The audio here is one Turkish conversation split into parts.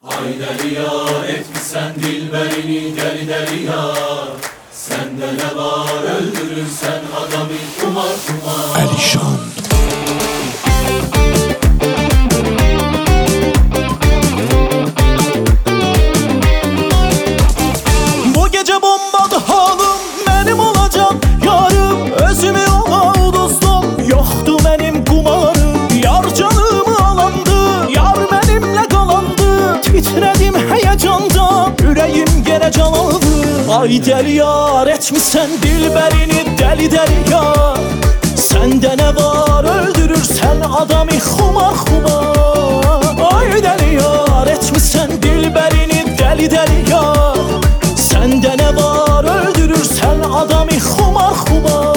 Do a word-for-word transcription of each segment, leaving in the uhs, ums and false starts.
Ay deli yar, etmişsen dilberini deli deli yar. Sende ne var, öldürürsen adamı kumar kumar. Alişan. Bu gece bombadı halım, benim olacak yarım. Özümü ola dostum, yoktu benim kumarım. Yar canımı alandı, yar benimle kalandı. Titredim heyecandan, yüreğim gene canlandı. Ay deli yar, etmişsen dilberini deli deli yar. Sende ne var, öldürürsen adamı kumar kumar. Ay deli yar, etmişsen dilberini deli deli yar. Sende ne var, öldürürsen adamı kumar kumar.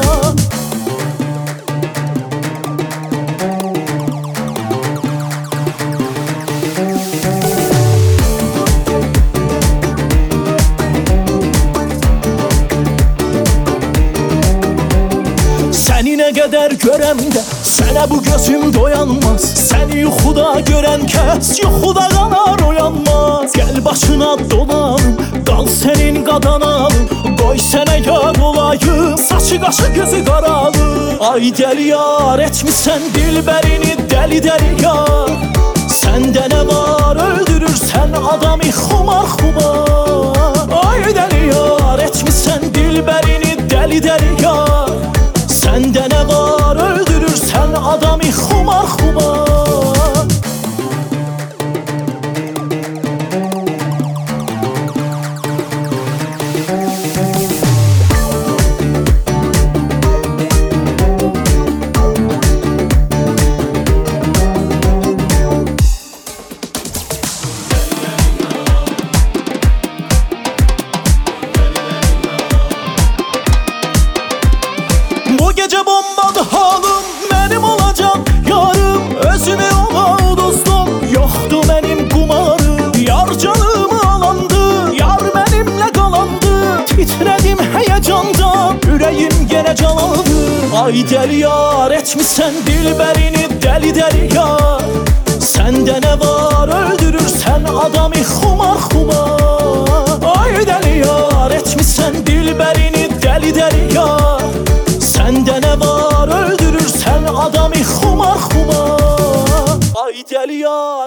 Seni ne kadar görem de sana bu gözüm doyanmaz. Seni yuxuda gören kes yuxuda kanar oyanmaz. Gel başına dolanım, kal senin qadanalım. Qoy sənə yar olayım, saçı qaşı gözü qaralı. Ay deli yar, etmişsən dilberini deli deli yar. Sende ne var, öldürürsen adamı kumar kumar. Ay deli yar, etmişsən dilberini deli deli yar. Sende ne var, öldürürsen adamı kumar kumar. Bu gece bombadı halım, benim olacak yarım. Özümü ola dostum, yoktu benim kumarım. Yar canımı alandı, yar benimle kalandı. Titredim heyecandan, yüreğim gene canlandı. Ay deli yar, etmişsen dilberini deli deli yar. Sende ne var, öldürürsen adamı kumar kumar. Ay deli yar, etmişsen dilberini deli deli yar. Sende ne var, öldürürsen adamı kumar kumar. Ay deli yar.